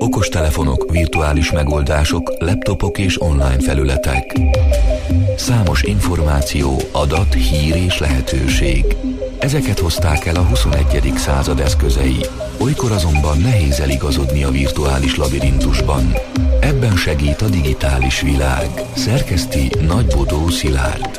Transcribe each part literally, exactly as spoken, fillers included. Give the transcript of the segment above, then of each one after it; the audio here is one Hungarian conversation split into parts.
Okostelefonok, virtuális megoldások, laptopok és online felületek. Számos információ, adat, hír és lehetőség. Ezeket hozták el a huszonegyedik század eszközei. Olykor azonban nehéz eligazodni a virtuális labirintusban. Ebben segít a digitális világ. Szerkeszti Nagybodó Szilárd.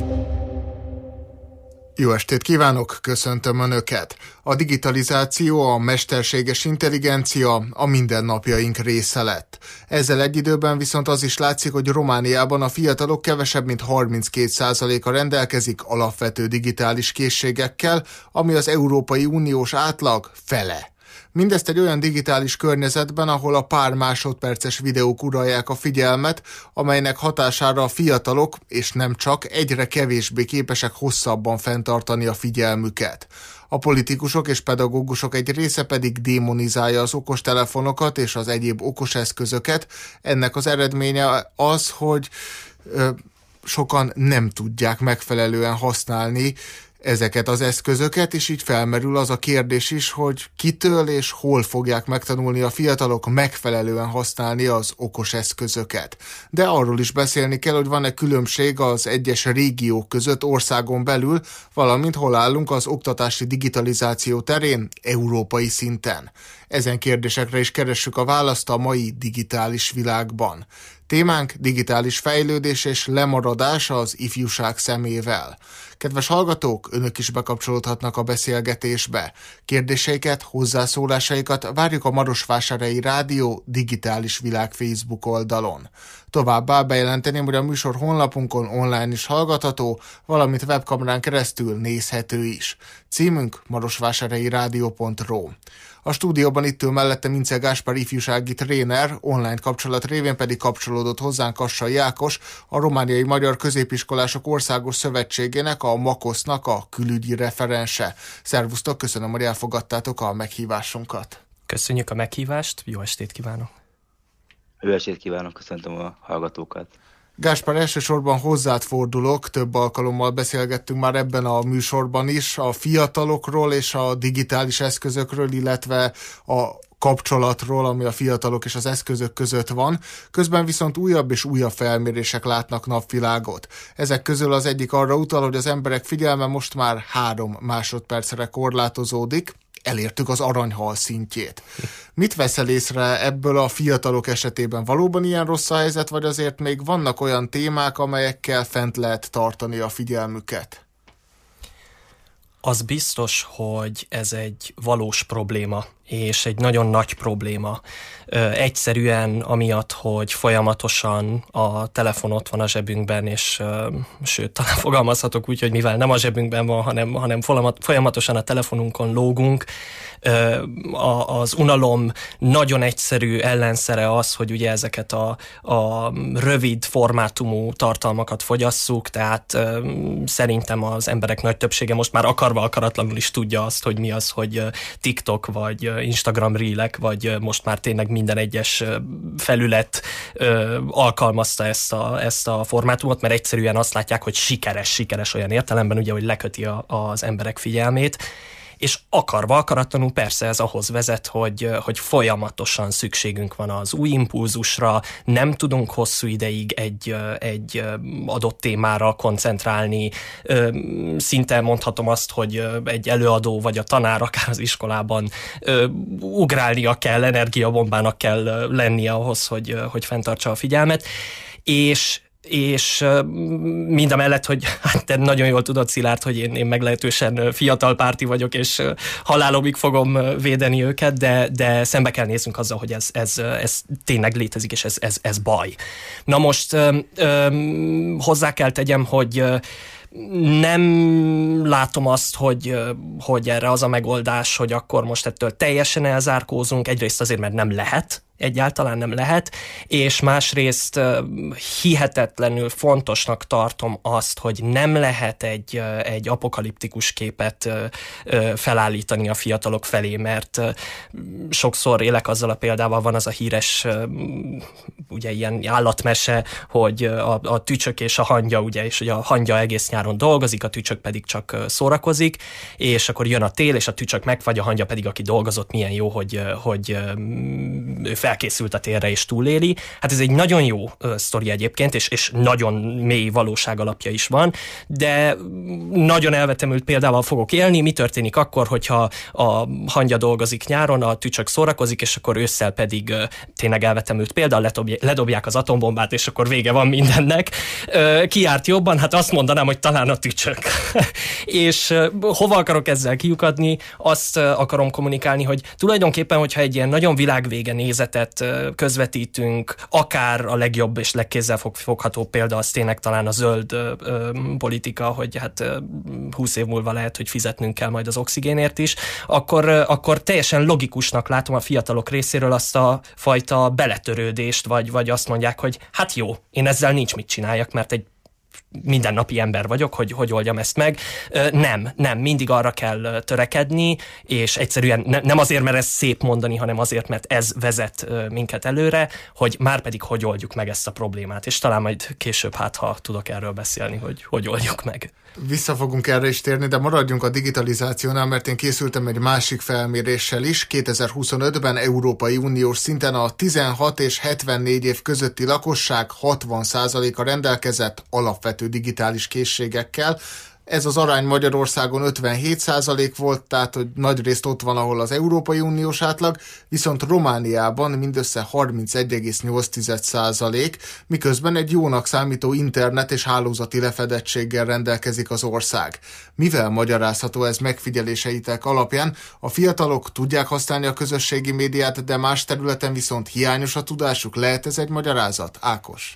Jó estét kívánok, köszöntöm Önöket! A digitalizáció, a mesterséges intelligencia a mindennapjaink része lett. Ezzel egy időben viszont az is látszik, hogy Romániában a fiatalok kevesebb mint harminckét százaléka rendelkezik alapvető digitális készségekkel, ami az Európai Uniós átlag fele. Mindezt egy olyan digitális környezetben, ahol a pár másodperces videók uralják a figyelmet, amelynek hatására a fiatalok, és nem csak, egyre kevésbé képesek hosszabban fenntartani a figyelmüket. A politikusok és pedagógusok egy része pedig démonizálja az okostelefonokat és az egyéb okos eszközöket. Ennek az eredménye az, hogy ö, sokan nem tudják megfelelően használni ezeket az eszközöket, és így felmerül az a kérdés is, hogy kitől és hol fogják megtanulni a fiatalok megfelelően használni az okos eszközöket. De arról is beszélni kell, hogy van-e különbség az egyes régiók között országon belül, valamint hol állunk az oktatási digitalizáció terén európai szinten. Ezen kérdésekre is keressük a választ a mai digitális világban. Témánk digitális fejlődés és lemaradás az ifjúság szemével. Kedves hallgatók, Önök is bekapcsolódhatnak a beszélgetésbe. Kérdéseiket, hozzászólásaikat várjuk a Marosvásárhelyi Rádió digitális világ Facebook oldalon. Továbbá bejelenteném, hogy a műsor honlapunkon online is hallgatható, valamint webkamerán keresztül nézhető is. Címünk marosvásárhelyi rádió pont ro. A stúdióban itt ül mellette Mince Gáspár ifjúsági tréner, online kapcsolat révén pedig kapcsolódott hozzánk Kassai Ákos, a Romániai Magyar Középiskolások Országos Szövetségének, a makosznak a külügyi referense. Szervusztok, köszönöm, hogy elfogadtátok a meghívásunkat. Köszönjük a meghívást, jó estét kívánok! Jó estét kívánok, köszöntöm a hallgatókat! Gáspár, elsősorban hozzád fordulok, több alkalommal beszélgettünk már ebben a műsorban is a fiatalokról és a digitális eszközökről, illetve a kapcsolatról, ami a fiatalok és az eszközök között van. Közben viszont újabb és újabb felmérések látnak napvilágot. Ezek közül az egyik arra utal, hogy az emberek figyelme most már három másodpercre korlátozódik. Elértük az aranyhal szintjét. Mit veszel észre ebből a fiatalok esetében? Valóban ilyen rossz a helyzet, vagy azért még vannak olyan témák, amelyekkel fent lehet tartani a figyelmüket? Az biztos, hogy ez egy valós probléma, és egy nagyon nagy probléma. Egyszerűen amiatt, hogy folyamatosan a telefon ott van a zsebünkben, és sőt, talán fogalmazhatok úgy, hogy mivel nem a zsebünkben van, hanem, hanem folyamatosan a telefonunkon lógunk, az unalom nagyon egyszerű ellenszere az, hogy ugye ezeket a, a rövid formátumú tartalmakat fogyasszuk, tehát szerintem az emberek nagy többsége most már akarva akaratlanul is tudja azt, hogy mi az, hogy TikTok vagy Instagram Reelek, vagy most már tényleg minden egyes felület alkalmazta ezt a, ezt a formátumot, mert egyszerűen azt látják, hogy sikeres, sikeres olyan értelemben, ugye, hogy leköti a, az emberek figyelmét, és akarva, akaratlanul persze ez ahhoz vezet, hogy, hogy folyamatosan szükségünk van az új impulzusra, nem tudunk hosszú ideig egy, egy adott témára koncentrálni. Szinte mondhatom azt, hogy egy előadó vagy a tanár akár az iskolában ugrálnia kell, energiabombának kell lennie ahhoz, hogy, hogy fenntartsa a figyelmet, és és mind a mellett, hogy hát te nagyon jól tudod, Szilárd, hogy én, én meglehetősen fiatal párti vagyok, és halálomig fogom védeni őket, de, de szembe kell néznünk azzal, hogy ez, ez, ez tényleg létezik, és ez, ez, ez baj. Na most hozzá kell tegyem, hogy nem látom azt, hogy, hogy erre az a megoldás, hogy akkor most ettől teljesen elzárkózunk, egyrészt azért, mert nem lehet, egyáltalán nem lehet, és másrészt hihetetlenül fontosnak tartom azt, hogy nem lehet egy, egy apokaliptikus képet felállítani a fiatalok felé, mert sokszor élek azzal a példával, van az a híres ugye ilyen állatmese, hogy a, a tücsök és a hangya, ugye, és ugye a hangya egész nyáron dolgozik, a tücsök pedig csak szórakozik, és akkor jön a tél, és a tücsök megfagy, a hangya pedig, aki dolgozott, milyen jó, hogy, hogy ő fel felkészült a térre és túléli. Hát ez egy nagyon jó uh, sztori egyébként, és, és nagyon mély valóság alapja is van, de nagyon elvetemült példával fogok élni. Mi történik akkor, hogyha a hangya dolgozik nyáron, a tücsök szórakozik, és akkor ősszel pedig uh, tényleg elvetemült példa, ledobják, ledobják az atombombát, és akkor vége van mindennek. Uh, ki járt jobban? Hát azt mondanám, hogy talán a tücsök. És uh, hova akarok ezzel kiukadni? Azt uh, akarom kommunikálni, hogy tulajdonképpen, hogyha egy ilyen nagyon világvége nézetet uh, közvetítünk, akár a legjobb és legkézzelfogható példa, az tényleg talán a zöld uh, uh, politika, hogy hát uh, húsz év múlva lehet, hogy fizetnünk kell majd az oxigénért is, akkor, uh, akkor teljesen logikusnak látom a fiatalok részéről azt a fajta beletörődést, vagy, vagy azt mondják, hogy hát jó, én ezzel nincs mit csináljak, mert egy mindennapi ember vagyok, hogy hogy oldjam ezt meg. Nem, nem, mindig arra kell törekedni, és egyszerűen ne, nem azért, mert ez szép mondani, hanem azért, mert ez vezet minket előre, hogy már pedig hogy oldjuk meg ezt a problémát, és talán majd később, hát ha tudok erről beszélni, hogy hogy oldjuk meg. Vissza fogunk erre is térni, de maradjunk a digitalizációnál, mert én készültem egy másik felméréssel is. kétezer-huszonötben Európai Uniós szinten a tizenhat és hetvennégy év közötti lakosság hatvan százaléka rendelkezett alapvető digitális készségekkel. Ez az arány Magyarországon ötvenhét százalék volt, tehát hogy nagyrészt ott van, ahol az Európai Uniós átlag, viszont Romániában mindössze harmincegy egész nyolc százalék, miközben egy jónak számító internet és hálózati lefedettséggel rendelkezik az ország. Mivel magyarázható ez megfigyeléseitek alapján? A fiatalok tudják használni a közösségi médiát, de más területen viszont hiányos a tudásuk. Lehet ez egy magyarázat? Ákos?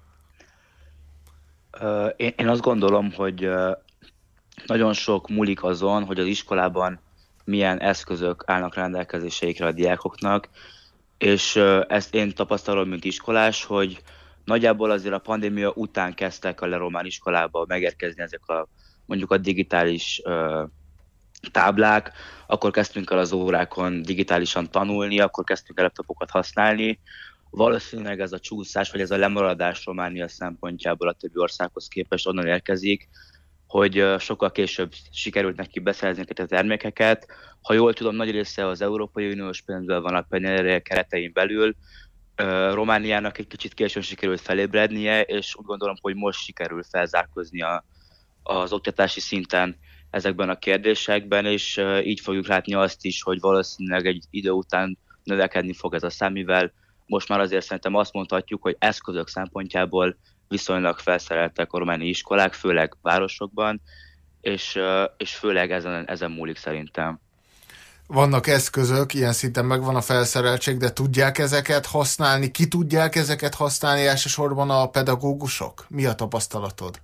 Én, én azt gondolom, hogy nagyon sok múlik azon, hogy az iskolában milyen eszközök állnak rendelkezéseikre a diákoknak, és ezt én tapasztalom, mint iskolás, hogy nagyjából azért a pandémia után kezdtek a leromán iskolába megérkezni ezek a mondjuk a digitális uh, táblák, akkor kezdtünk el az órákon digitálisan tanulni, akkor kezdtünk el laptopokat használni. Valószínűleg ez a csúszás, vagy ez a lemaradás Románia szempontjából a többi országhoz képest onnan érkezik, hogy sokkal később sikerült neki beszerezni a termékeket. Ha jól tudom, nagy része az Európai Uniós pénzből van a Penyere keretein belül. Romániának egy kicsit későn sikerült felébrednie, és úgy gondolom, hogy most sikerül felzárkózni a, az oktatási szinten ezekben a kérdésekben, és így fogjuk látni azt is, hogy valószínűleg egy idő után növekedni fog ez a szám, mivel most már azért szerintem azt mondhatjuk, hogy eszközök szempontjából viszonylag felszereltek a romániai iskolák, főleg városokban, és, és főleg ezen, ezen múlik szerintem. Vannak eszközök, ilyen szinten megvan a felszereltség, de tudják ezeket használni? Ki tudják ezeket használni elsősorban a pedagógusok? Mi a tapasztalatod?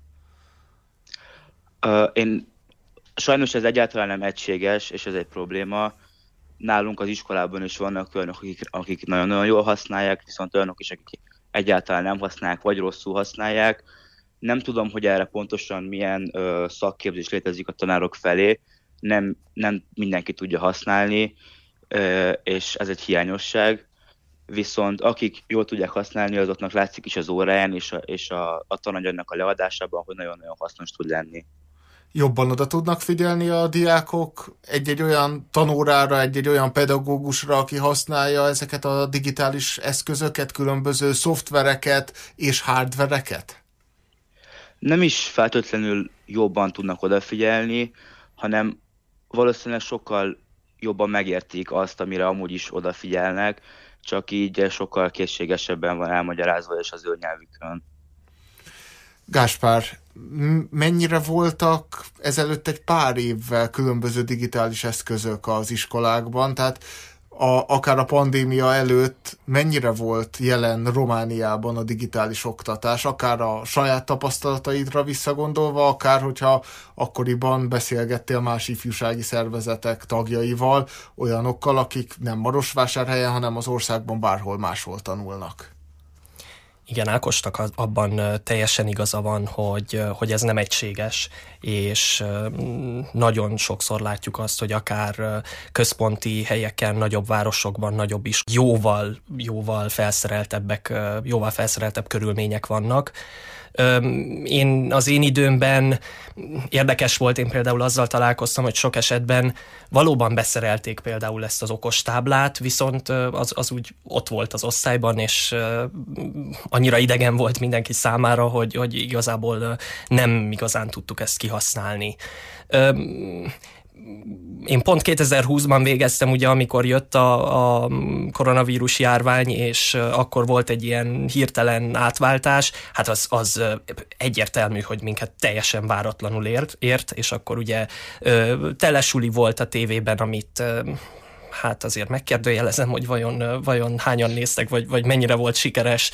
Uh, én sajnos ez egyáltalán nem egységes, és ez egy probléma. Nálunk az iskolában is vannak olyanok, akik, akik nagyon-nagyon jól használják, viszont olyanok is, akik egyáltalán nem használják, vagy rosszul használják. Nem tudom, hogy erre pontosan milyen ö, szakképzés létezik a tanárok felé, nem, nem mindenki tudja használni, ö, és ez egy hiányosság. Viszont akik jól tudják használni, azoknak látszik is az óráján, és a, és a, a tananyagnak a leadásában, hogy nagyon-nagyon hasznos tud lenni. Jobban oda tudnak figyelni a diákok egy-egy olyan tanórára, egy-egy olyan pedagógusra, aki használja ezeket a digitális eszközöket, különböző szoftvereket és hardvereket? Nem is feltétlenül jobban tudnak odafigyelni, hanem valószínűleg sokkal jobban megértik azt, amire amúgy is odafigyelnek, csak így sokkal készségesebben van elmagyarázva és az ő nyelvükön. Gáspár, mennyire voltak ezelőtt egy pár évvel különböző digitális eszközök az iskolákban? Tehát a, akár a pandémia előtt mennyire volt jelen Romániában a digitális oktatás, akár a saját tapasztalataidra visszagondolva, akár hogyha akkoriban beszélgettél más ifjúsági szervezetek tagjaival, olyanokkal, akik nem Marosvásárhelyen, hanem az országban bárhol máshol tanulnak? Igen, Ákosnak abban teljesen igaza van, hogy, hogy ez nem egységes, és nagyon sokszor látjuk azt, hogy akár központi helyeken, nagyobb városokban, nagyobb is jóval, jóval felszereltebbek, jóval felszereltebb körülmények vannak. Én az én időmben érdekes volt, én például azzal találkoztam, hogy sok esetben valóban beszerelték például ezt az okostáblát, viszont az, az úgy ott volt az osztályban, és annyira idegen volt mindenki számára, hogy, hogy igazából nem igazán tudtuk ezt kihasználni. Én pont kétezer-húszban végeztem, ugye, amikor jött a, a koronavírus járvány, és akkor volt egy ilyen hirtelen átváltás, hát az, az egyértelmű, hogy minket teljesen váratlanul ért, ért és akkor ugye telesuli volt a tévében, amit hát azért megkérdőjelezem, hogy vajon, vajon hányan néztek, vagy, vagy mennyire volt sikeres.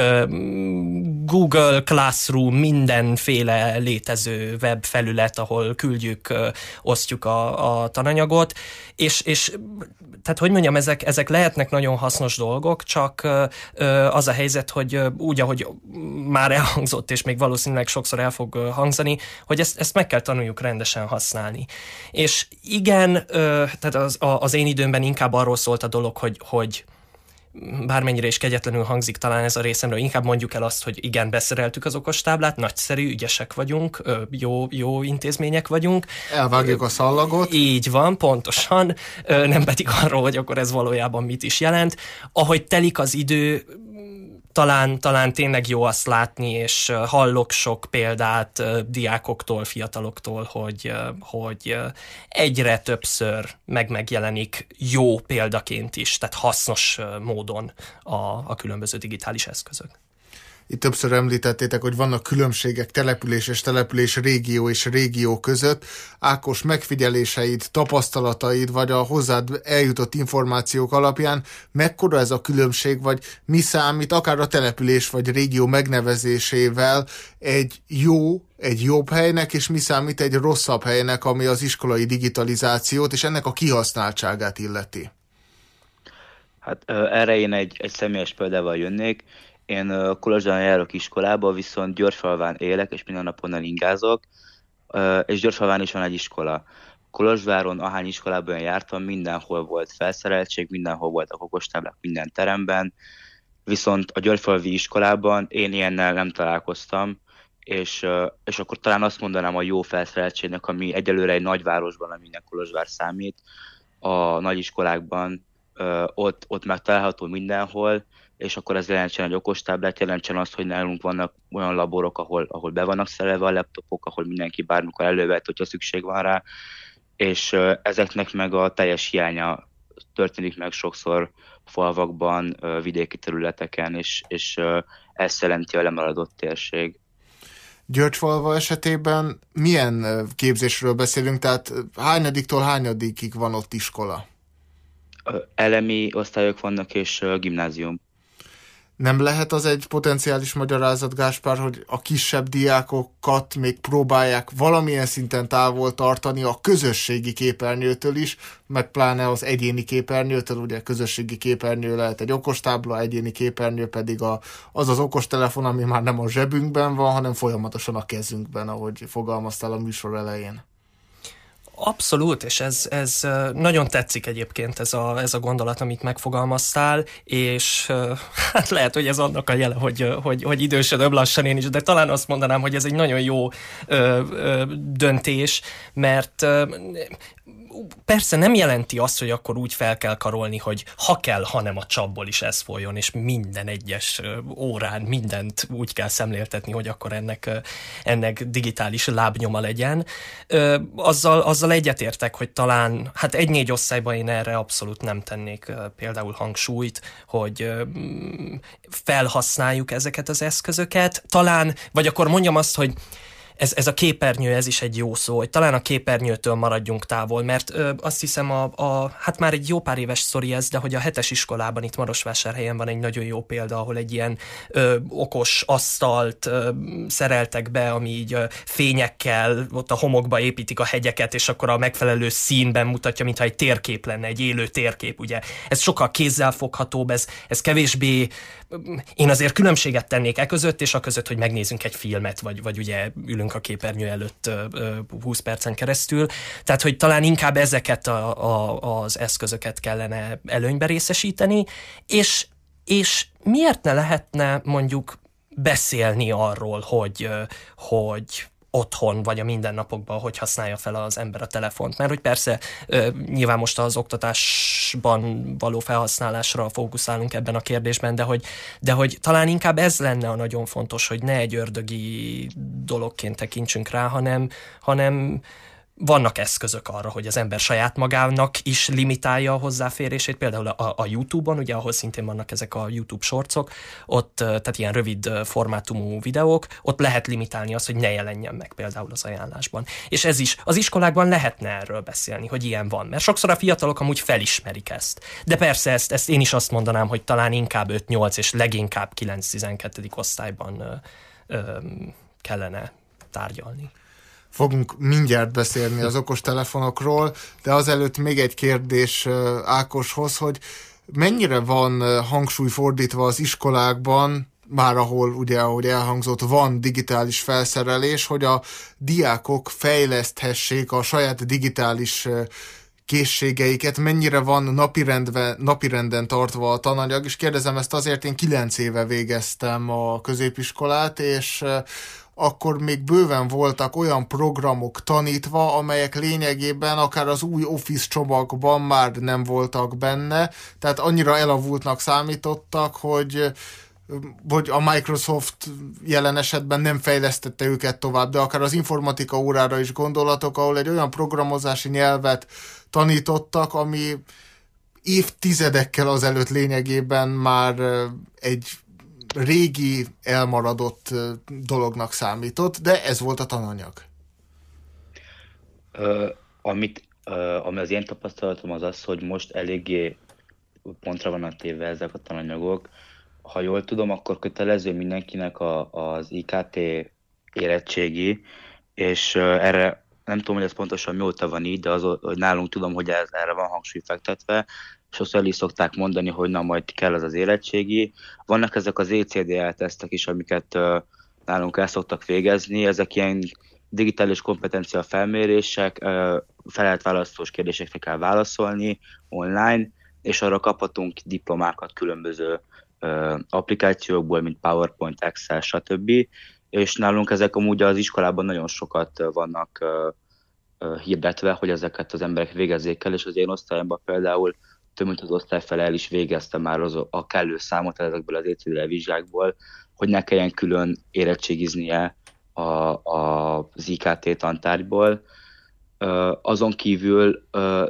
Google Classroom, mindenféle létező web felület, ahol küldjük, osztjuk a, a tananyagot, és, és tehát, hogy mondjam, ezek, ezek lehetnek nagyon hasznos dolgok, csak az a helyzet, hogy úgy, ahogy már elhangzott, és még valószínűleg sokszor el fog hangzani, hogy ezt, ezt meg kell tanuljuk rendesen használni. És igen, tehát az, az én időmben inkább arról szólt a dolog, hogy, hogy bármennyire is kegyetlenül hangzik talán ez a részemről, inkább mondjuk el azt, hogy igen, beszereltük az okostáblát, nagyszerű, ügyesek vagyunk, jó, jó intézmények vagyunk. Elvágjuk a szallagot. Így van, pontosan, nem pedig arról, hogy akkor ez valójában mit is jelent. Ahogy telik az idő, Talán, talán tényleg jó azt látni, és hallok sok példát diákoktól, fiataloktól, hogy, hogy egyre többször meg megjelenik jó példaként is, tehát hasznos módon a, a különböző digitális eszközök. Itt többször említettétek, hogy vannak különbségek település és település, régió és régió között. Ákos, megfigyeléseid, tapasztalataid, vagy a hozzád eljutott információk alapján mekkora ez a különbség, vagy mi számít akár a település vagy régió megnevezésével egy jó, egy jobb helynek, és mi számít egy rosszabb helynek, ami az iskolai digitalizációt és ennek a kihasználtságát illeti? Hát erre én egy, egy személyes példával jönnék. Én Kolozsván járok iskolába, viszont Györfalván élek, és minden nap onnan ingázok, és Györfalván is van egy iskola. Kolozsváron, ahány iskolában jártam, mindenhol volt felszereltség, mindenhol voltak okostáblák minden teremben, viszont a györfalvi iskolában én ilyennel nem találkoztam, és, és akkor talán azt mondanám a jó felszereltségnek, ami egyelőre egy nagyvárosban, aminek Kolozsvár számít, a nagiskolákban ott, ott megtalálható mindenhol, és akkor ez jelentsen egy okostáblát, jelentsen azt, hogy nálunk vannak olyan laborok, ahol, ahol be vannak szerelve a laptopok, ahol mindenki bármikor elővehet, hogyha szükség van rá, és ezeknek meg a teljes hiánya történik meg sokszor falvakban, vidéki területeken, és, és ez jelenti a lemaradott térség. Györgyfalva esetében milyen képzésről beszélünk, tehát hányadiktól hányadikig van ott iskola? Elemi osztályok vannak, és gimnázium. Nem lehet az egy potenciális magyarázat, Gáspár, hogy a kisebb diákokat még próbálják valamilyen szinten távol tartani a közösségi képernyőtől is, meg pláne az egyéni képernyőtől, ugye közösségi képernyő lehet egy okostábla, egyéni képernyő pedig a, az az okostelefon, ami már nem a zsebünkben van, hanem folyamatosan a kezünkben, ahogy fogalmaztál a műsor elején. Abszolút, és ez, ez nagyon tetszik egyébként ez a, ez a gondolat, amit megfogalmaztál, és hát lehet, hogy ez annak a jele, hogy, hogy, hogy idősödöm lassan én is, de talán azt mondanám, hogy ez egy nagyon jó ö, ö, döntés, mert ö, persze nem jelenti azt, hogy akkor úgy fel kell karolni, hogy ha kell, hanem a csapból is ez folyjon, és minden egyes órán mindent úgy kell szemléltetni, hogy akkor ennek, ennek digitális lábnyoma legyen. Azzal, azzal egyetértek, hogy talán, hát egy-négy osztályban én erre abszolút nem tennék például hangsúlyt, hogy felhasználjuk ezeket az eszközöket. Talán, vagy akkor mondjam azt, hogy ez, ez a képernyő, ez is egy jó szó, hogy talán a képernyőtől maradjunk távol, mert ö, azt hiszem a, a, hát már egy jó pár éves sztori ez, de hogy a hetes iskolában itt Marosvásárhelyen van egy nagyon jó példa, ahol egy ilyen ö, okos asztalt ö, szereltek be, ami így ö, fényekkel ott a homokba építik a hegyeket, és akkor a megfelelő színben mutatja, mintha egy térkép lenne, egy élő térkép, ugye. Ez sokkal kézzelfoghatóbb, ez, ez kevésbé, én azért különbséget tennék e között, és a között, hogy megnézünk egy filmet, vagy, vagy ugye ülünk a képernyő előtt húsz percen keresztül. Tehát, hogy talán inkább ezeket a, a, az eszközöket kellene előnybe részesíteni, és, és miért ne lehetne mondjuk beszélni arról, hogy, hogy otthon, vagy a mindennapokban, hogy használja fel az ember a telefont. Mert hogy persze nyilván most az oktatásban való felhasználásra fókuszálunk ebben a kérdésben, de hogy, de hogy talán inkább ez lenne a nagyon fontos, hogy ne egy ördögi dologként tekintsünk rá, hanem, hanem vannak eszközök arra, hogy az ember saját magának is limitálja a hozzáférését, például a, a YouTube-on, ugye, ahol szintén vannak ezek a YouTube shortsok, ott, tehát ilyen rövid formátumú videók, ott lehet limitálni azt, hogy ne jelenjen meg például az ajánlásban. És ez is, az iskolákban lehetne erről beszélni, hogy ilyen van, mert sokszor a fiatalok amúgy felismerik ezt. De persze ezt, ezt én is azt mondanám, hogy talán inkább öt-nyolc és leginkább kilenc-tizenkettedik osztályban ö, ö, kellene tárgyalni. Fogunk mindjárt beszélni az okostelefonokról, de azelőtt még egy kérdés Ákoshoz, hogy mennyire van hangsúly fordítva az iskolákban, már ahol ugye, ahogy elhangzott, van digitális felszerelés, hogy a diákok fejleszthessék a saját digitális készségeiket, mennyire van napirendben, napirenden tartva a tananyag, és kérdezem ezt azért, én kilenc éve végeztem a középiskolát, és akkor még bőven voltak olyan programok tanítva, amelyek lényegében akár az új Office csomagban már nem voltak benne, tehát annyira elavultnak számítottak, hogy, hogy a Microsoft jelen esetben nem fejlesztette őket tovább, de akár az informatika órára is gondolatok, ahol egy olyan programozási nyelvet tanítottak, ami évtizedekkel azelőtt lényegében már egy régi, elmaradott dolognak számított, de ez volt a tananyag. Ö, amit, ö, ami az én tapasztalatom az az, hogy most eléggé pontra vannak téve ezek a tananyagok. Ha jól tudom, akkor kötelező mindenkinek a, az i ká té érettségi, és ö, erre nem tudom, hogy ez pontosan mióta van így, de az, hogy nálunk tudom, hogy ez, erre van hangsúly fektetve, és azt el is szokták mondani, hogy na, majd kell az az érettségi. Vannak ezek az é cé dé el-tesztek is, amiket uh, nálunk el szoktak végezni, ezek ilyen digitális kompetencia felmérések, uh, felelt választós kérdésekre kell válaszolni online, és arra kaphatunk diplomákat különböző uh, applikációkból, mint PowerPoint, Excel, stb. És nálunk ezek amúgy az iskolában nagyon sokat vannak uh, uh, hirdetve, hogy ezeket az emberek végezzék el, és az én osztályomban például több mint az osztály fele el is végezte már az a kellő számot ezekből az é cé dé vizsgákból, hogy ne kelljen külön érettségiznie a, a, az i ká té tantárgyból. Uh, azon kívül uh,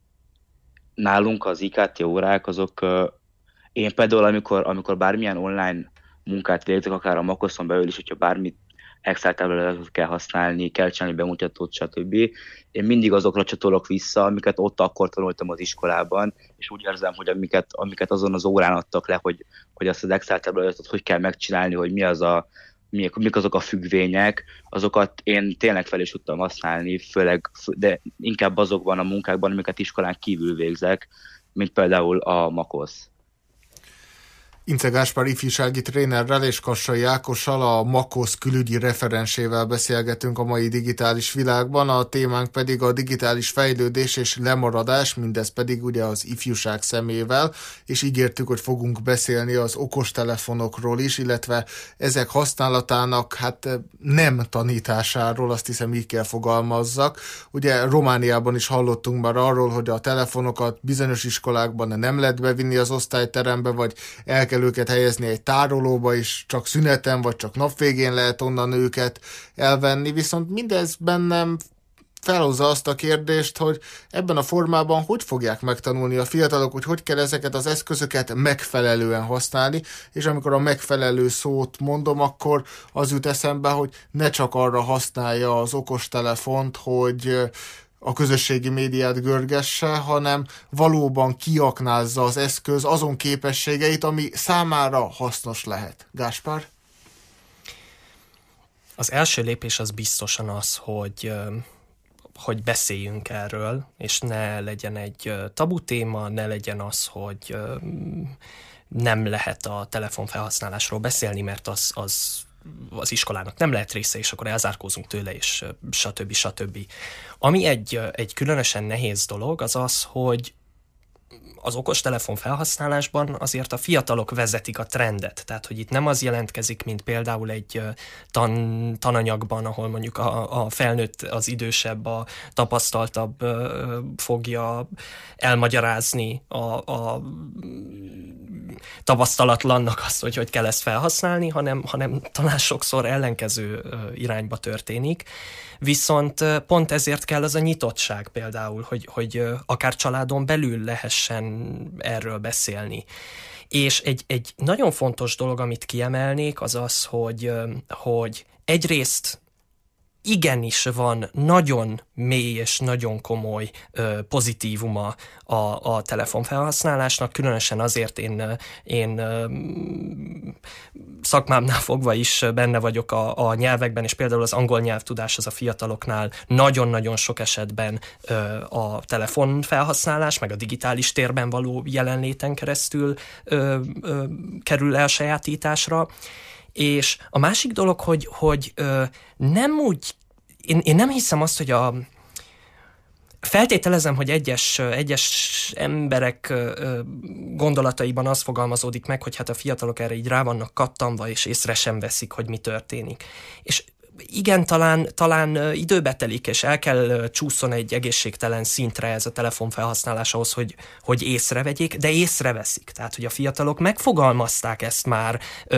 nálunk az i ká té órák azok, uh, én például amikor, amikor bármilyen online munkát végzek, akár a Macoson belül is, hogyha bármit Excel táblázatot kell használni, kell csinálni bemutatót, stb. Én mindig azokra csatolok vissza, amiket ott akkor tanultam az iskolában, és úgy érzem, hogy amiket, amiket azon az órán adtak le, hogy, hogy azt az Excel táblázatot hogy kell megcsinálni, hogy mi az a, mi, mik azok a függvények, azokat én tényleg fel is tudtam használni, főleg, de inkább azokban a munkákban, amiket iskolán kívül végzek, mint például a Macosz. Ince Gáspár ifjúsági trénerrel és Kassai Ákossal, a Macosz külügyi referensével beszélgetünk a mai digitális világban, a témánk pedig a digitális fejlődés és lemaradás, mindez pedig ugye az ifjúság szemével, és ígértük, hogy fogunk beszélni az okostelefonokról is, illetve ezek használatának hát nem tanításáról, azt hiszem így kell fogalmazzak. Ugye Romániában is hallottunk már arról, hogy a telefonokat bizonyos iskolákban nem lehet bevinni az osztályterembe, vagy el kell őket helyezni egy tárolóba, és csak szüneten, vagy csak napvégén lehet onnan őket elvenni, viszont mindez bennem felhozza azt a kérdést, hogy ebben a formában hogy fogják megtanulni a fiatalok, hogy hogy kell ezeket az eszközöket megfelelően használni, és amikor a megfelelő szót mondom, akkor az jut eszembe, hogy ne csak arra használja az okostelefont, hogy a közösségi médiát görgesse, hanem valóban kiaknázza az eszköz azon képességeit, ami számára hasznos lehet. Gáspár? Az első lépés az biztosan az, hogy, hogy beszéljünk erről, és ne legyen egy tabu téma, ne legyen az, hogy nem lehet a telefonfelhasználásról beszélni, mert az, az az iskolának nem lehet része, és akkor elzárkózunk tőle, és stb. stb. Ami egy, egy különösen nehéz dolog, az az, hogy az okostelefon felhasználásban azért a fiatalok vezetik a trendet. Tehát, hogy itt nem az jelentkezik, mint például egy tan, tananyagban, ahol mondjuk a, a felnőtt, az idősebb, a tapasztaltabb fogja elmagyarázni a, a tapasztalatlannak azt, hogy hogy kell ezt felhasználni, hanem, hanem talán sokszor ellenkező irányba történik. Viszont pont ezért kell az a nyitottság például, hogy, hogy akár családon belül lehessen erről beszélni. És egy, egy nagyon fontos dolog, amit kiemelnék, az az, hogy, hogy egyrészt igenis van nagyon mély és nagyon komoly ö, pozitívuma a, a telefonfelhasználásnak, különösen azért én, én ö, szakmámnál fogva is benne vagyok a, a nyelvekben, és például az angol nyelvtudás az a fiataloknál nagyon-nagyon sok esetben ö, a telefonfelhasználás, meg a digitális térben való jelenléten keresztül ö, ö, kerül elsajátításra. És a másik dolog, hogy, hogy ö, nem úgy, én, én nem hiszem azt, hogy a feltételezem, hogy egyes, egyes emberek ö, gondolataiban az fogalmazódik meg, hogy hát a fiatalok erre így rá vannak kattanva, és észre sem veszik, hogy mi történik. És igen, talán, talán időbe telik, és el kell csúszson egy egészségtelen szintre ez a telefonfelhasználás ahhoz, hogy, hogy észrevegyék, de észreveszik. Tehát, hogy a fiatalok megfogalmazták ezt már,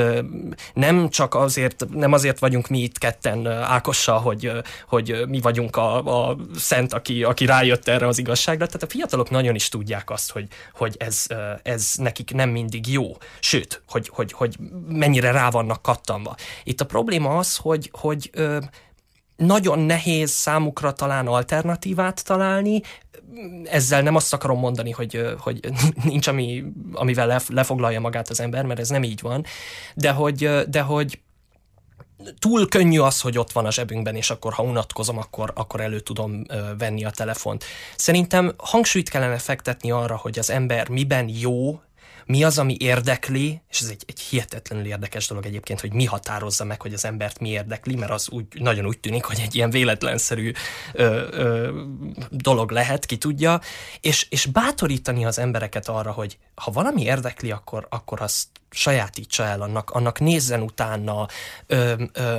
nem csak azért, nem azért vagyunk mi itt ketten Ákossal, hogy, hogy mi vagyunk a, a szent, aki, aki rájött erre az igazságra. Tehát a fiatalok nagyon is tudják azt, hogy, hogy ez, ez nekik nem mindig jó. Sőt, hogy, hogy, hogy mennyire rá vannak kattanva. Itt a probléma az, hogy, hogy Ö, nagyon nehéz számukra talán alternatívát találni. Ezzel nem azt akarom mondani, hogy, hogy nincs, ami, amivel lefoglalja magát az ember, mert ez nem így van, de hogy, de hogy túl könnyű az, hogy ott van a zsebünkben, és akkor, ha unatkozom, akkor, akkor elő tudom ö, venni a telefont. Szerintem hangsúlyt kellene fektetni arra, hogy az ember miben jó, mi az, ami érdekli, és ez egy, egy hihetetlenül érdekes dolog egyébként, hogy mi határozza meg, hogy az embert mi érdekli, mert az úgy, nagyon úgy tűnik, hogy egy ilyen véletlenszerű ö, ö, dolog lehet, ki tudja, és, és bátorítani az embereket arra, hogy ha valami érdekli, akkor, akkor azt sajátítsa el, annak, annak nézzen utána, ö, ö,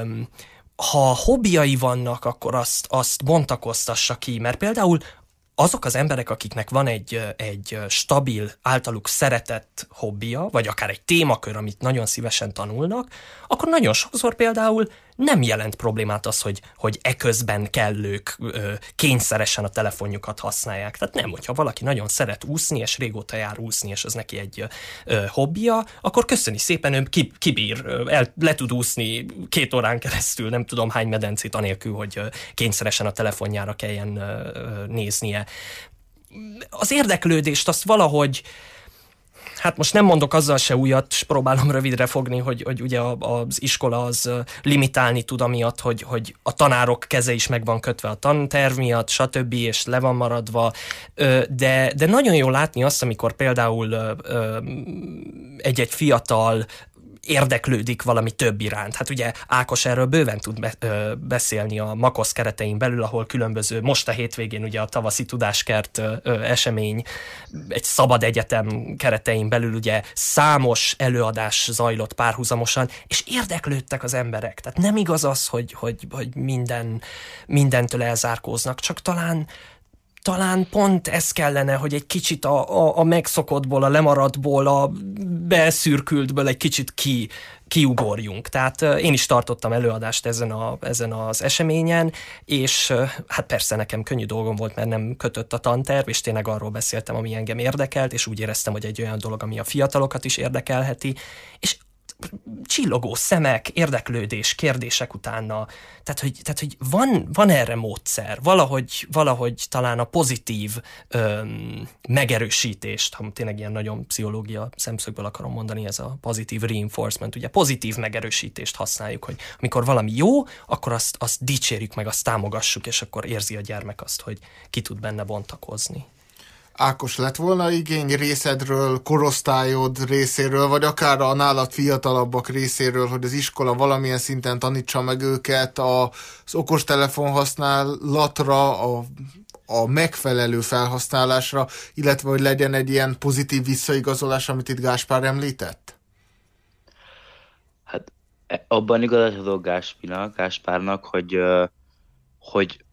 ha hobbiai vannak, akkor azt, azt bontakoztassa ki, mert például azok az emberek, akiknek van egy, egy stabil, általuk szeretett hobbija, vagy akár egy témakör, amit nagyon szívesen tanulnak, akkor nagyon sokszor például nem jelent problémát az, hogy, hogy eközben kellők ö, kényszeresen a telefonjukat használják. Tehát nem, hogyha valaki nagyon szeret úszni, és régóta jár úszni, és az neki egy ö, hobbija, akkor köszöni szépen, ő ki, kibír, el, le tud úszni két órán keresztül, nem tudom hány medencét, anélkül, hogy ö, kényszeresen a telefonjára kelljen ö, néznie. Az érdeklődést azt valahogy, hát most nem mondok azzal se újat, és próbálom rövidre fogni, hogy, hogy ugye az iskola az limitálni tud amiatt, hogy, hogy a tanárok keze is meg van kötve a tanterv miatt, stb., és le van maradva, de, de nagyon jó látni azt, amikor például egy-egy fiatal érdeklődik valami több iránt. Hát ugye Ákos erről bőven tud be, ö, beszélni a Makosz keretein belül, ahol különböző, most a hétvégén ugye a tavaszi tudáskert ö, ö, esemény, egy szabad egyetem keretein belül ugye számos előadás zajlott párhuzamosan, és érdeklődtek az emberek. Tehát nem igaz az, hogy, hogy, hogy minden, mindentől elzárkóznak, csak talán Talán pont ez kellene, hogy egy kicsit a, a, a megszokottból, a lemaradtból, a beszürkültből egy kicsit ki, kiugorjunk. Tehát én is tartottam előadást ezen, a, ezen az eseményen, és hát persze nekem könnyű dolgom volt, mert nem kötött a tanterv, és tényleg arról beszéltem, ami engem érdekelt, és úgy éreztem, hogy egy olyan dolog, ami a fiatalokat is érdekelheti, és csillogó szemek, érdeklődés, kérdések utána. Tehát, hogy, tehát, hogy van, van erre módszer. Valahogy, valahogy talán a pozitív öm, megerősítést, ha tényleg ilyen nagyon pszichológia szemszögből akarom mondani, ez a pozitív reinforcement, ugye pozitív megerősítést használjuk, hogy amikor valami jó, akkor azt, azt dicsérjük meg, azt támogassuk, és akkor érzi a gyermek azt, hogy ki tud benne bontakozni. Ákos, lett volna igény részedről, korosztályod részéről, vagy akár a nálad fiatalabbak részéről, hogy az iskola valamilyen szinten tanítsa meg őket az okostelefon használatra, a, a megfelelő felhasználásra, illetve hogy legyen egy ilyen pozitív visszaigazolás, amit itt Gáspár említett? Hát abban igazat adok Gáspinak, Gáspárnak, hogy, hogy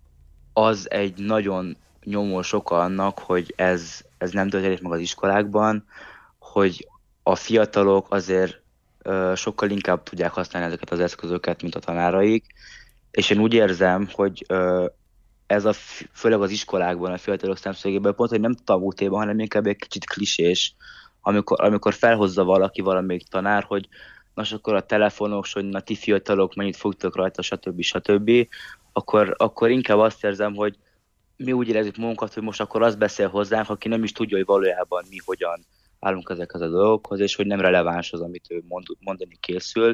az egy nagyon nyomós oka annak, hogy ez, ez nem történik meg az iskolákban, hogy a fiatalok azért ö, sokkal inkább tudják használni ezeket az eszközöket, mint a tanáraik, és én úgy érzem, hogy ö, ez a, főleg az iskolákban, a fiatalok szemszögéből pont, hogy nem tabu téma, hanem inkább egy kicsit klisés, amikor, amikor felhozza valaki, valamelyik tanár, hogy nos, akkor a telefonok, hogy na ti fiatalok mennyit fogtok rajta, stb. stb. Akkor, akkor inkább azt érzem, hogy mi úgy érezzük magunkat, hogy most akkor az beszél hozzánk, aki nem is tudja, hogy valójában mi hogyan állunk ezekhez a dolgokhoz, és hogy nem releváns az, amit ő mond, mondani készül.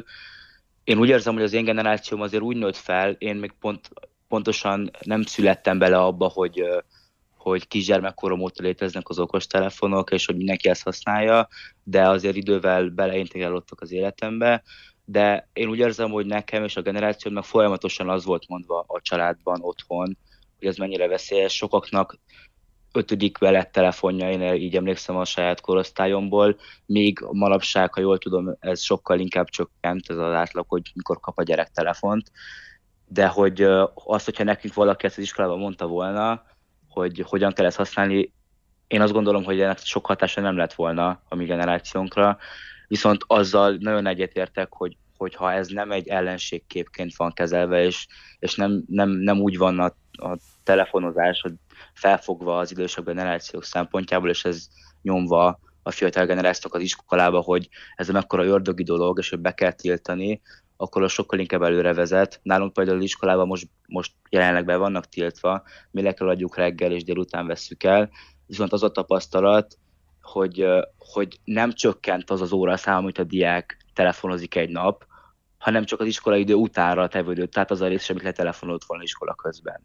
Én úgy érzem, hogy az én generációm azért úgy nőtt fel, én még pont, pontosan nem születtem bele abba, hogy, hogy kisgyermekkorom óta léteznek az okostelefonok, és hogy mindenki ezt használja, de azért idővel beleintegrálódtak az életembe. De én úgy érzem, hogy nekem és a generációmnak folyamatosan az volt mondva a családban, otthon, hogy ez mennyire veszélyes. Sokaknak ötödikbe lett telefonja, én így emlékszem a saját korosztályomból, még manapság, ha jól tudom, ez sokkal inkább csökkent, ez az átlag, hogy mikor kap a gyerek telefont, de hogy azt, hogyha nekünk valaki ezt az iskolában mondta volna, hogy hogyan kell ezt használni, én azt gondolom, hogy ennek sok hatása nem lett volna a mi generációnkra, viszont azzal nagyon egyetértek, hogy hogyha ez nem egy ellenségképként van kezelve, és, és nem, nem, nem úgy van a, a telefonozás hogy felfogva az idősebb generációk szempontjából, és ez nyomva a fiatal generációk az iskolába, hogy ez mekkora ördögi dolog, és hogy be kell tiltani, akkor az sokkal inkább előre vezet. Nálunk például az iskolában most, most jelenleg be vannak tiltva, mi le kell adjuk reggel, és délután vesszük el, viszont az a tapasztalat, hogy, hogy nem csökkent az az óraszám, amit a diák telefonozik egy nap, hanem csak az iskolai idő utánra tevődött, tehát az a rész, amit letelefonolt volna iskola közben.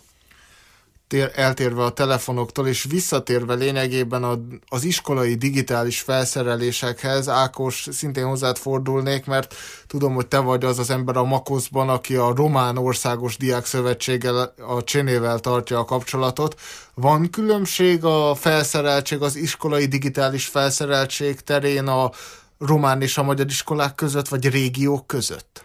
Tér, eltérve a telefonoktól, és visszatérve lényegében a, az iskolai digitális felszerelésekhez, Ákos, szintén hozzád fordulnék, mert tudom, hogy te vagy az az ember a Makoszban, aki a Román Országos Diákszövetséggel, a Csenével tartja a kapcsolatot. Van különbség a felszereltség, az iskolai digitális felszereltség terén a román és a magyar iskolák között, vagy régiók között?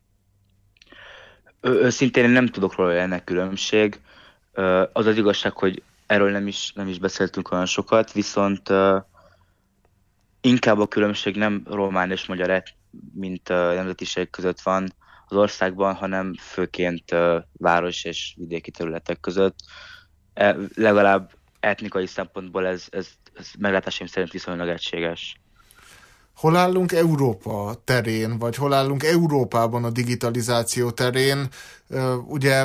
Őszintén én nem tudok róla, hogy ennek különbség. Az az igazság, hogy erről nem is, nem is beszéltünk olyan sokat, viszont inkább a különbség nem román és magyar, mint nemzetiség között van az országban, hanem főként város és vidéki területek között. Legalább etnikai szempontból ez, ez, ez meglátásaim szerint viszonylag egységes. Hol állunk Európa terén, vagy hol állunk Európában a digitalizáció terén? Ugye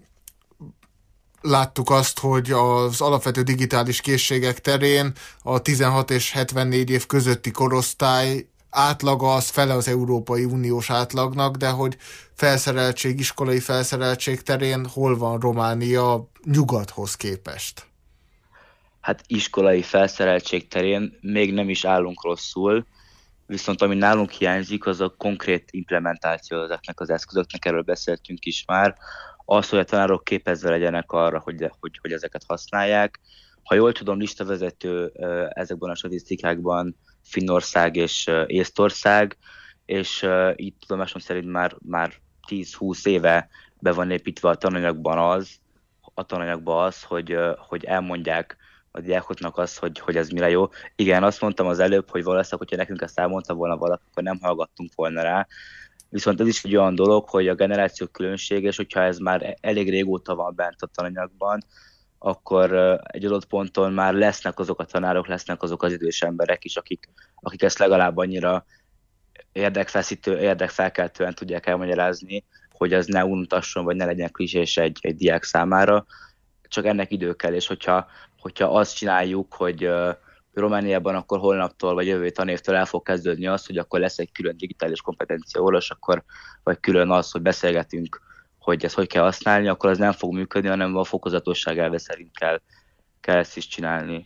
láttuk azt, hogy az alapvető digitális készségek terén a tizenhat és hetvennégy év közötti korosztály átlaga az fele az Európai Uniós átlagnak, de hogy felszereltség, iskolai felszereltség terén hol van Románia nyugathoz képest? Hát iskolai felszereltség terén még nem is állunk rosszul, viszont ami nálunk hiányzik, az a konkrét implementáció ezeknek az eszközöknek, erről beszéltünk is már, az, hogy a tanárok képezve legyenek arra, hogy, hogy, hogy ezeket használják. Ha jól tudom, listavezető ezekben a statisztikákban Finnország és Észtország, és így tudomásom szerint már, már tíz-húsz éve be van építve a tananyagban az, a tananyagban az, hogy, hogy elmondják a diákoknak az, hogy, hogy ez mire jó. Igen, azt mondtam az előbb, hogy valószínűleg, hogyha nekünk ezt elmondta volna valaki, akkor nem hallgattunk volna rá. Viszont ez is egy olyan dolog, hogy a generációk különbséges, hogyha ez már elég régóta van bent a tananyagban, akkor egy adott ponton már lesznek azok a tanárok, lesznek azok az idős emberek is, akik, akik ezt legalább annyira érdekfeszítő, érdekfelkeltően tudják elmagyarázni, hogy az ne unutasson, vagy ne legyen klisés egy, egy diák számára. Csak ennek idő kell, és hogyha, hogyha azt csináljuk, hogy uh, Romániában akkor holnaptól, vagy jövő tanévtől el fog kezdődni az, hogy akkor lesz egy külön digitális kompetencia órás, akkor, vagy külön az, hogy beszélgetünk, hogy ezt hogy kell használni, akkor az nem fog működni, hanem a fokozatosság elve szerint kell, kell ezt is csinálni.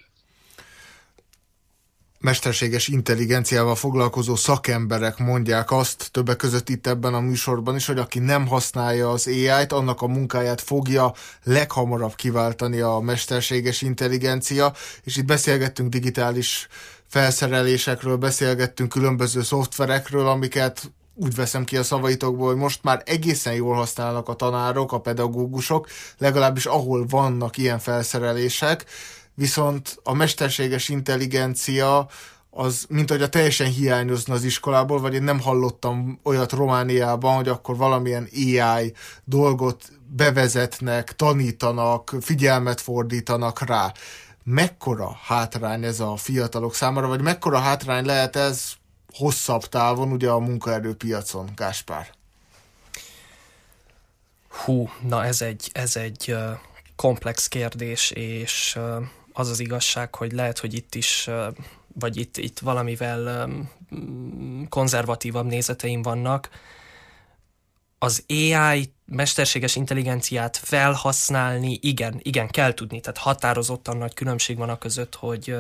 Mesterséges intelligenciával foglalkozó szakemberek mondják azt, többek között itt ebben a műsorban is, hogy aki nem használja az á í-t, annak a munkáját fogja leghamarabb kiváltani a mesterséges intelligencia, és itt beszélgettünk digitális felszerelésekről, beszélgettünk különböző szoftverekről, amiket úgy veszem ki a szavaitokból, hogy most már egészen jól használnak a tanárok, a pedagógusok, legalábbis ahol vannak ilyen felszerelések, viszont a mesterséges intelligencia az, mint hogy a teljesen hiányozna az iskolából, vagy én nem hallottam olyat Romániában, hogy akkor valamilyen á í dolgot bevezetnek, tanítanak, figyelmet fordítanak rá. Mekkora hátrány ez a fiatalok számára, vagy mekkora hátrány lehet ez hosszabb távon ugye a munkaerőpiacon, Gáspár? Hú, na ez egy, ez egy komplex kérdés, és az az igazság, hogy lehet, hogy itt is, vagy itt, itt valamivel konzervatívabb nézeteim vannak. Az á í, mesterséges intelligenciát felhasználni, igen, igen, kell tudni. Tehát határozottan nagy különbség van a között, hogy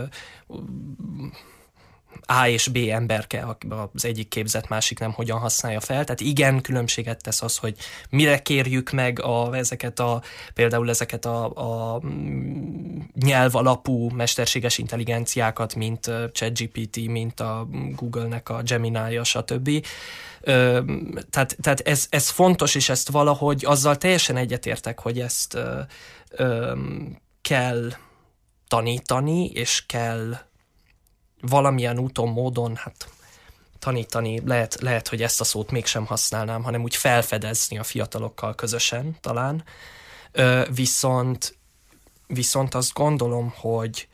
A és B emberke, az egyik képzett, másik nem, hogyan használja fel. Tehát igen, különbséget tesz az, hogy mire kérjük meg a, ezeket a, például ezeket a, a nyelvalapú mesterséges intelligenciákat, mint ChatGPT, mint a Google-nek a Gemini-ja, stb. Ö, tehát tehát ez, ez fontos, és ezt valahogy azzal teljesen egyetértek, hogy ezt ö, ö, kell tanítani, és kell valamilyen úton, módon, hát tanítani, lehet, lehet, hogy ezt a szót mégsem használnám, hanem úgy felfedezni a fiatalokkal közösen talán. Ö, viszont, viszont azt gondolom, hogy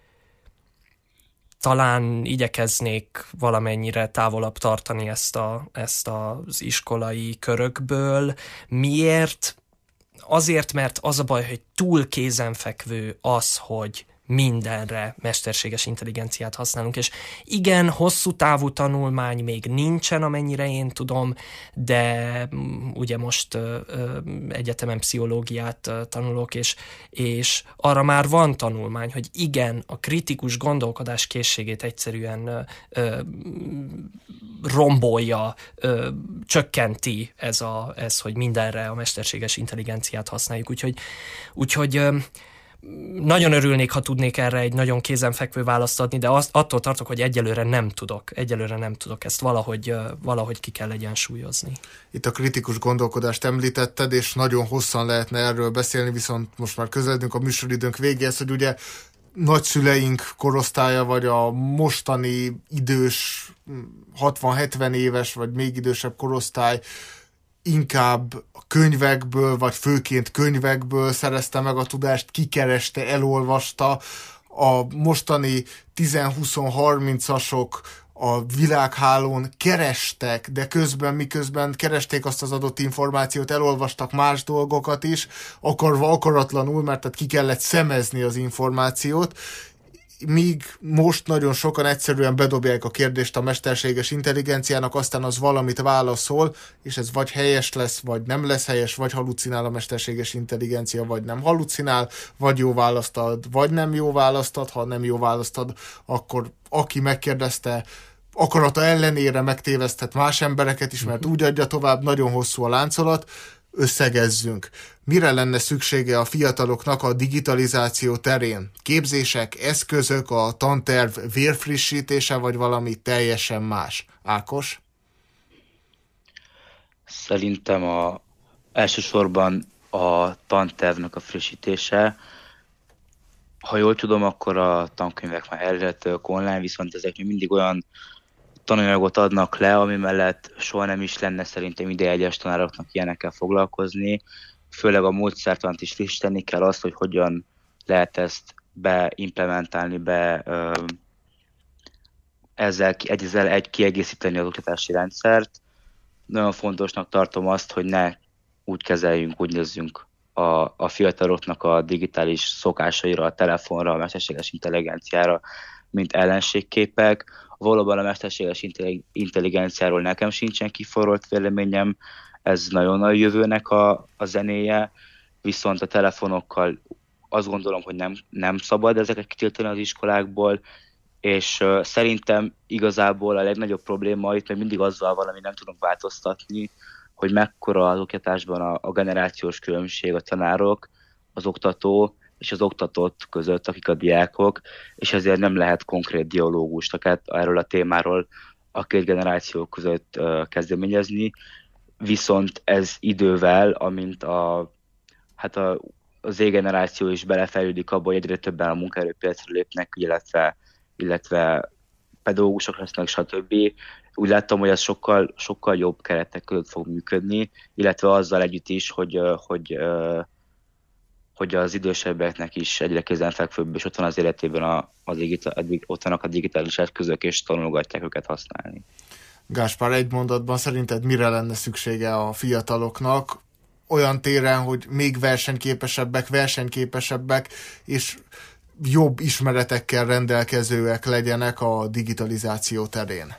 talán igyekeznék valamennyire távolabb tartani ezt, a, ezt az iskolai körökből. Miért? Azért, mert az a baj, hogy túl kézenfekvő az, hogy mindenre mesterséges intelligenciát használunk, és igen, hosszú távú tanulmány még nincsen, amennyire én tudom, de ugye most ö, ö, egyetemen pszichológiát ö, tanulok, és, és arra már van tanulmány, hogy igen, a kritikus gondolkodás készségét egyszerűen ö, ö, rombolja, ö, csökkenti ez, a, ez, hogy mindenre a mesterséges intelligenciát használjuk, úgyhogy, úgyhogy ö, nagyon örülnék, ha tudnék erre egy nagyon kézenfekvő választ adni, de azt, attól tartok, hogy egyelőre nem tudok. Egyelőre nem tudok. Ezt valahogy, valahogy ki kell egyensúlyozni. Itt a kritikus gondolkodást említetted, és nagyon hosszan lehetne erről beszélni, viszont most már közeledünk a műsoridőnk végéhez, hogy ugye nagyszüleink korosztálya, vagy a mostani idős hatvan-hetven éves, vagy még idősebb korosztály inkább a könyvekből, vagy főként könyvekből szerezte meg a tudást, kikereste, elolvasta. A mostani tíz-húsz-harmincasok a világhálón kerestek, de közben, miközben keresték azt az adott információt, elolvastak más dolgokat is, akarva, akaratlanul, mert tehát ki kellett szemezni az információt, míg most nagyon sokan egyszerűen bedobják a kérdést a mesterséges intelligenciának, aztán az valamit válaszol, és ez vagy helyes lesz, vagy nem lesz helyes, vagy halucinál a mesterséges intelligencia, vagy nem halucinál, vagy jó választ ad, vagy nem jó választ ad. Ha nem jó választ ad, akkor aki megkérdezte, akarata ellenére megtéveszthet más embereket is, mert úgy adja tovább, nagyon hosszú a láncolat. Összegezzünk. Mire lenne szüksége a fiataloknak a digitalizáció terén? Képzések, eszközök, a tanterv vérfrissítése, vagy valami teljesen más? Ákos? Szerintem a, elsősorban a tantervnek a frissítése. Ha jól tudom, akkor a tankönyvek már elérhetők online, viszont ezek mindig olyan tananyagot adnak le, ami mellett soha nem is lenne szerintem ideje egyes tanároknak ilyenekkel foglalkozni. Főleg a módszertant is frissíteni kell, azt, hogy hogyan lehet ezt beimplementálni, be ö, ezzel, ezzel egy kiegészíteni az oktatási rendszert. Nagyon fontosnak tartom azt, hogy ne úgy kezeljünk, úgy nézzünk a, a fiataloknak a digitális szokásaira, a telefonra, a mesterséges intelligenciára, mint ellenségképek. Valóban a mesterséges intelligenciáról nekem sincsen kiforrolt véleményem, ez nagyon a jövőnek a, a zenéje, viszont a telefonokkal azt gondolom, hogy nem, nem szabad ezeket kitiltani az iskolákból, és uh, szerintem igazából a legnagyobb probléma itt még mindig azzal van, ami nem tudunk változtatni, hogy mekkora az oktatásban a, a generációs különbség, a tanárok, az oktató és az oktatott között, akik a diákok, és ezért nem lehet konkrét dialógust erről a témáról a két generáció között uh, kezdeményezni, viszont ez idővel, amint a, hát a, a Z-generáció is belefejlődik abba, hogy egyre többen a munkaerőpiacra lépnek, illetve, illetve pedagógusok lesznek, stb. Úgy láttam, hogy ez sokkal, sokkal jobb keretek között fog működni, illetve azzal együtt is, hogy, hogy, hogy az idősebbeknek is egyre kézenfekvőbb, és ott van az életében a, a, digitál, ott vannak a digitális eszközök, és tanulgatják őket használni. Gáspár, egy mondatban szerinted mire lenne szüksége a fiataloknak olyan téren, hogy még versenyképesebbek, versenyképesebbek, és jobb ismeretekkel rendelkezőek legyenek a digitalizáció terén?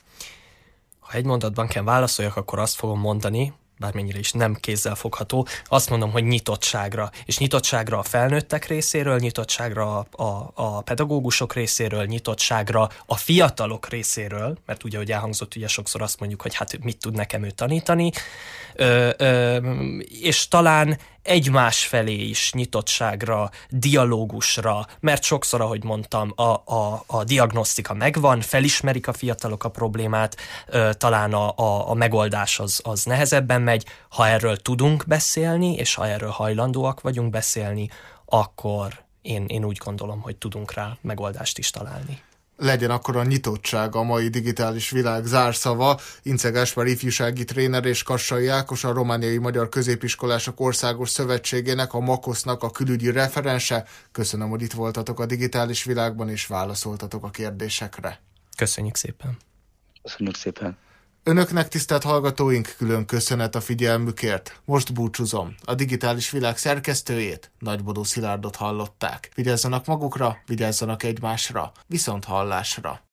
Ha egy mondatban kell válaszoljak, akkor azt fogom mondani, bármennyire is nem kézzel fogható, azt mondom, hogy nyitottságra. És nyitottságra a felnőttek részéről, nyitottságra a, a, a pedagógusok részéről, nyitottságra a fiatalok részéről, mert ugye, hogy elhangzott, ugye sokszor azt mondjuk, hogy hát mit tud nekem ő tanítani, ö, ö, és talán egymás felé is nyitottságra, dialógusra, mert sokszor, ahogy mondtam, a, a, a diagnosztika megvan, felismerik a fiatalok a problémát, ö, talán a, a, a megoldás az, az nehezebben megy. Ha erről tudunk beszélni, és ha erről hajlandóak vagyunk beszélni, akkor én, én úgy gondolom, hogy tudunk rá megoldást is találni. Legyen akkor a nyitottság a mai digitális világ zárszava. Ince Gáspár ifjúsági tréner és Kassai Ákos, a Romániai Magyar Középiskolások Országos Szövetségének, a makosznak a külügyi referense. Köszönöm, hogy itt voltatok a digitális világban, és válaszoltatok a kérdésekre. Köszönjük szépen. Köszönjük szépen. Önöknek, tisztelt hallgatóink, külön köszönet a figyelmükért. Most búcsúzom. A digitális világ szerkesztőjét, Nagybodó Szilárdot hallották. Vigyázzanak magukra, vigyázzanak egymásra. Viszont hallásra.